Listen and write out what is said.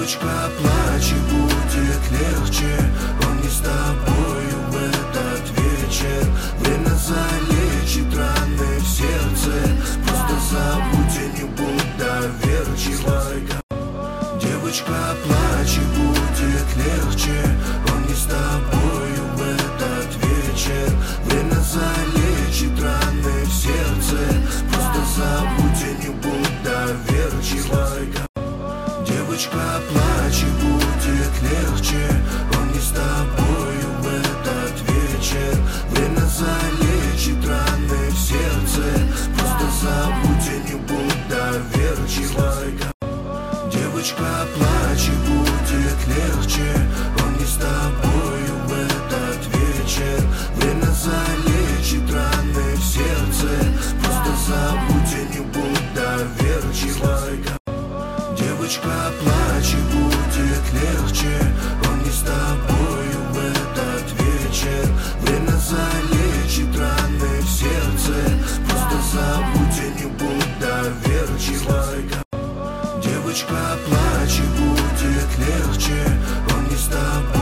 Девочка, плачь, и будет легче. Он не с тобою в этот вечер. Время залечит раны в сердце. Просто забудь и не будь доверчивой. Девочка, плачь, и будет легче. Он не с тобою в этот вечер. Время залечит раны в сердце. Просто забудь и не будь доверчивой. Девочка, плачь, и будет легче. Он не с тобою в этот вечер. Время залечит раны в сердце. Просто забудь и не будь доверчивой. Девочка, плачь, и будет легче. Он не с тобою в этот вечер. Время залечит раны в сердце. Просто забудь и не будь доверчивой. Девочка, плачь, и будет легче. Он не с тобою в этот вечер. Время залечит раны в сердце. Просто забудь и не будь доверчивой. Девочка, плачь, и будет легче. Он не с тобой.